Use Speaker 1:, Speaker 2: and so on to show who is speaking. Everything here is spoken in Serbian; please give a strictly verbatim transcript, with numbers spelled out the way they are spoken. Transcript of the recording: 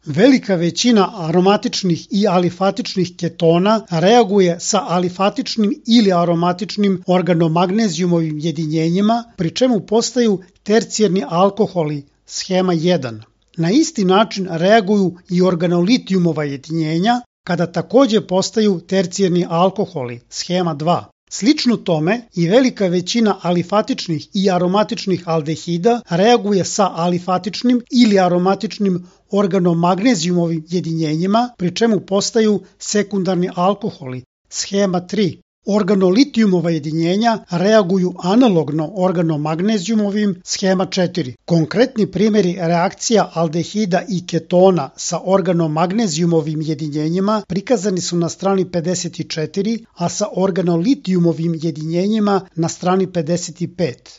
Speaker 1: Velika većina aromatičnih i alifatičnih ketona reaguje sa alifatičnim ili aromatičnim organomagnezijumovim jedinjenjima, pri čemu postaju tercijarni alkoholi, shema jedan. Na isti način reaguju i organolitijumova jedinjenja, kada takođe postaju tercijarni alkoholi, shema dva. Slično tome i velika većina alifatičnih i aromatičnih aldehida reaguje sa alifatičnim ili aromatičnim organomagnezijumovim jedinjenjima, pri čemu postaju sekundarni alkoholi, shema tri. Organolitijumova jedinjenja reaguju analogno organomagnezijumovim, shema četiri. Konkretni primjeri reakcija aldehida i ketona sa organomagnezijumovim jedinjenjima prikazani su na strani pedeset četiri, a sa organolitijumovim jedinjenjima na strani pedeset pet.